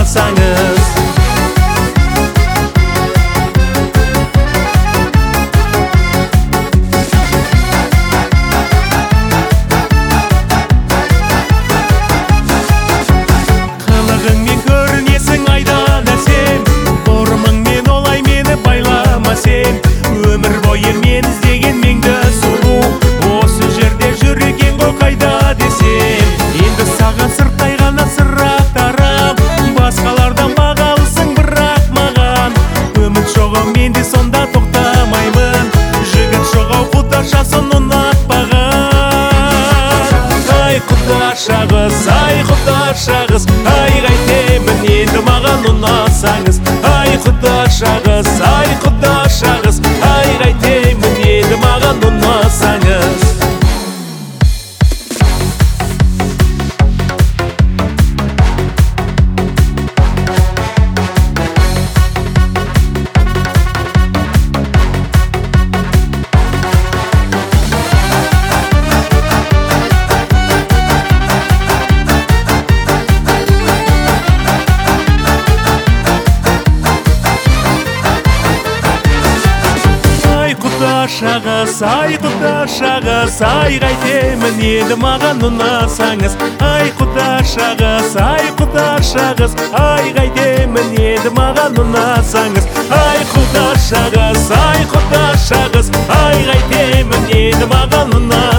ұнасаңыз. Қылығыңмен көрінесің айдан әсем, бұрымыңмен олай мені байлама сен. Өмір бойы мен іздеген меңді сұлу, осы жерде жүр екен ғой қайда десем. Енді саған сырттай ғана сырақтарым, басқалардан бағалысың бірақ маған. Үміт жоғы менде сонда тоқтамаймын, жігіт жоғау құдашасын ұнатпаған. Ай құдашағыз, ай құдашағыз, ай қайтемін енді маған ұнасаңыз. Ай құдашағыз, ай құдашағыз, ай қайтемін енді маған ұнасаңыз. Құдашағыз, ай құдашағыз, ай қайтемін енді маған ұнасаңыз. Ай құдашағыз, ай құдашағыз, ай қайтемін енді маған ұнасаңыз. Ай құдашағыз, ай құдашағыз, ай қайтемін енді маған ұнасаңыз.